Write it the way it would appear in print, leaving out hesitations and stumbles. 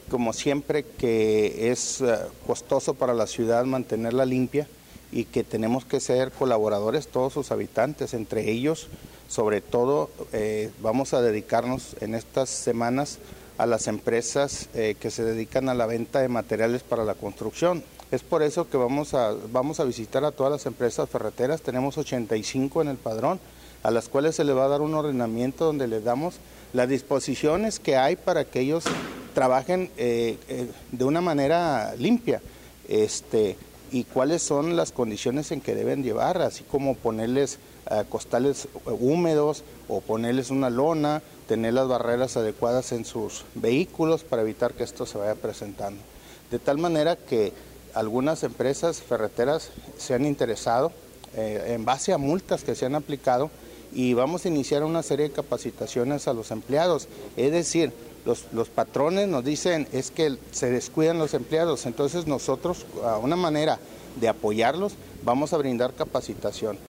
como siempre, que es costoso para la ciudad mantenerla limpia y que tenemos que ser colaboradores todos sus habitantes. Entre ellos, sobre todo, vamos a dedicarnos en estas semanas a las empresas que se dedican a la venta de materiales para la construcción. Es por eso que vamos a visitar a todas las empresas ferreteras. Tenemos 85 en el padrón, a las cuales se les va a dar un ordenamiento donde les damos las disposiciones que hay para que ellos trabajen de una manera limpia, y cuáles son las condiciones en que deben llevar, así como ponerles costales húmedos o ponerles una lona, tener las barreras adecuadas en sus vehículos para evitar que esto se vaya presentando. De tal manera que algunas empresas ferreteras se han interesado en base a multas que se han aplicado, y vamos a iniciar una serie de capacitaciones a los empleados. Es decir, los patrones nos dicen es que se descuidan los empleados, entonces nosotros, a una manera de apoyarlos, vamos a brindar capacitación.